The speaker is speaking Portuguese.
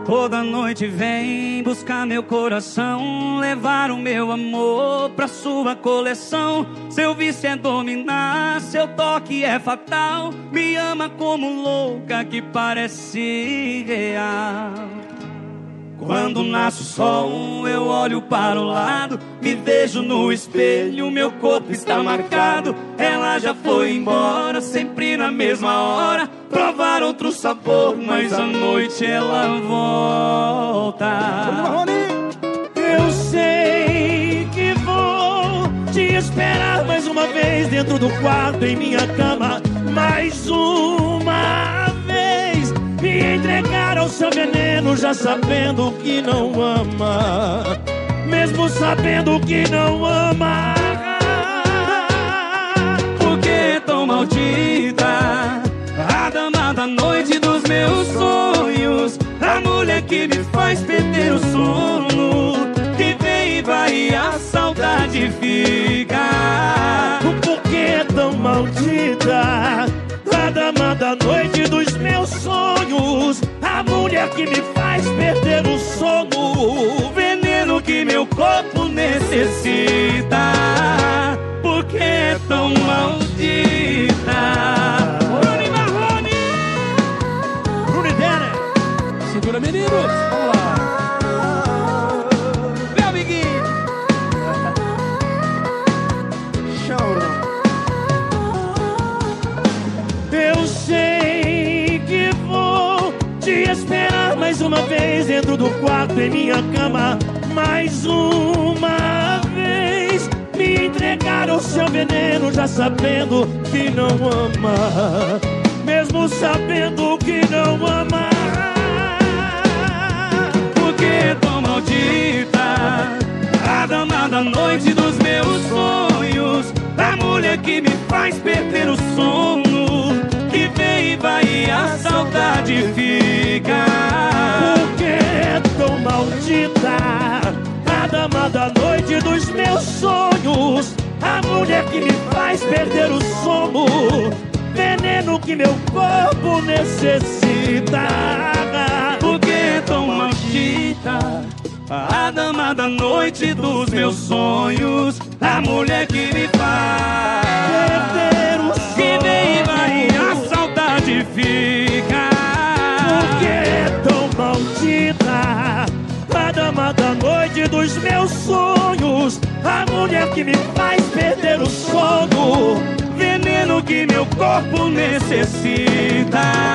Toda noite vem buscar meu coração, levar o meu amor pra sua coleção. Seu vício é dominar, seu toque é fatal. Me ama como louca que parece real. Quando nasce o sol, eu olho para o lado, me vejo no espelho, meu corpo está marcado. Ela já foi embora, sempre na mesma hora, provar outro sabor, mas à noite ela volta. Eu sei que vou te esperar mais uma vez dentro do quarto, em minha cama, mais uma vez. Me entregar ao seu veneno, já sabendo que não ama, mesmo sabendo que não ama. Por que tão maldita? A dama da noite dos meus sonhos, a mulher que me faz perder o sono, que vem e vai e a saudade fica. Por que tão maldita? A dama da noite dos meus sonhos, a mulher que me faz perder o sono, veneno que meu corpo necessita. Por que é tão maldita? Bruno e Marrone, Bruno e Denner, segura meninos, vamos lá. Meu amiguinho, chora. Eu sei que vou te esperar mais uma vez dentro do quarto, em minha cama, mais uma vez. Me entregar ao seu veneno, já sabendo que não ama, mesmo sabendo que não ama. Por que tão maldita? A dama da noite dos meus sonhos, a mulher que me faz perder o sono, que vem e vai e a saudade fica. Por que é tão maldita? A dama da noite dos meus sonhos, a mulher que me faz perder o sono, veneno que meu corpo necessita. Por que é tão maldita? A dama da noite dos meus sonhos, a mulher que me faz perder o sono, que vem e vai e a saudade fica. Por que é tão maldita? A dama da noite dos meus sonhos, a mulher que me faz perder o sono, veneno que meu corpo necessita.